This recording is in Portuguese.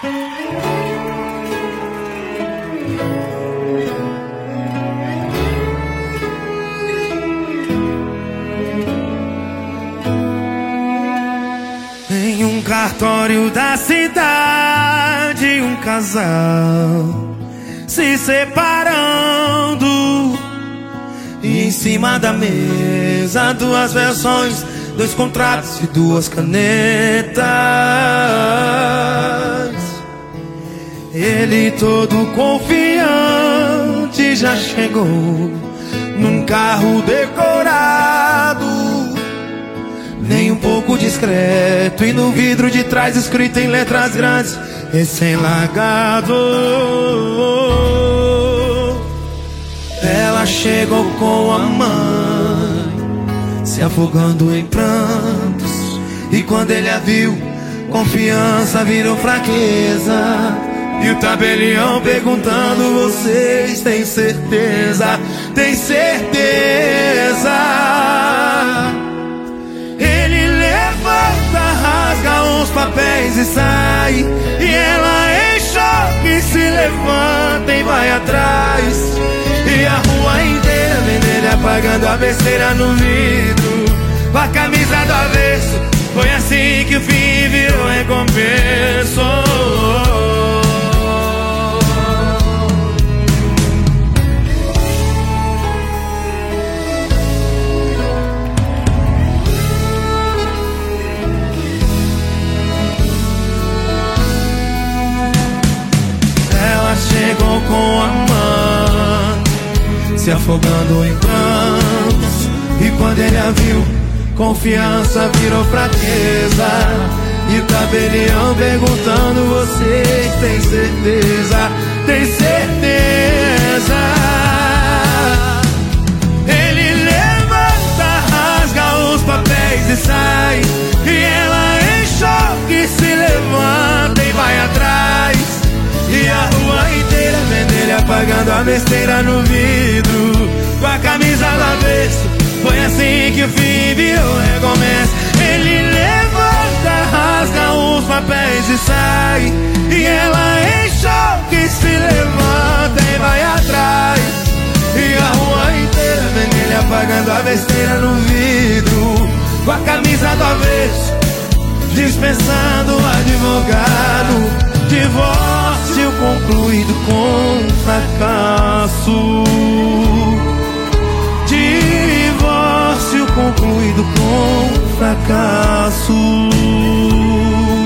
Em um cartório da cidade, um casal se separando, e em cima da mesa duas versões, dois contratos e duas canetas. Ele todo confiante já chegou num carro decorado, nem um pouco discreto, e no vidro de trás escrito em letras grandes: recém-largado. Ela chegou com a mãe, se afogando em prantos, e quando ele a viu, confiança virou fraqueza. E o tabelião perguntando: vocês têm certeza? Tem certeza? Ele levanta, rasga os papéis e sai, e ela em choque se levanta e vai atrás. E a rua inteira vendo ele apagando a besteira no vidro, com a camisa do avesso. Foi assim que o fim virou recompensa. Ela chegou com a mãe, se afogando em prantos, e quando ele a viu, confiança virou fraqueza. E o tabelião perguntando: vocês têm certeza? Tem certeza? Ele levanta, rasga os papéis e sai, e ela em choque se levanta e vai atrás. E a rua inteira vendo ele apagando a besteira no vidro, com a camisa do avesso. Foi assim que o fim virou recomeço. Ele levanta, rasga os papéis e sai, e ela em choque se levanta e vai atrás. E a rua inteira vendo ele apagando a besteira no vidro, com a camisa do avesso, dispensando o advogado. Divórcio concluído com fracasso. Divórcio concluído com fracasso.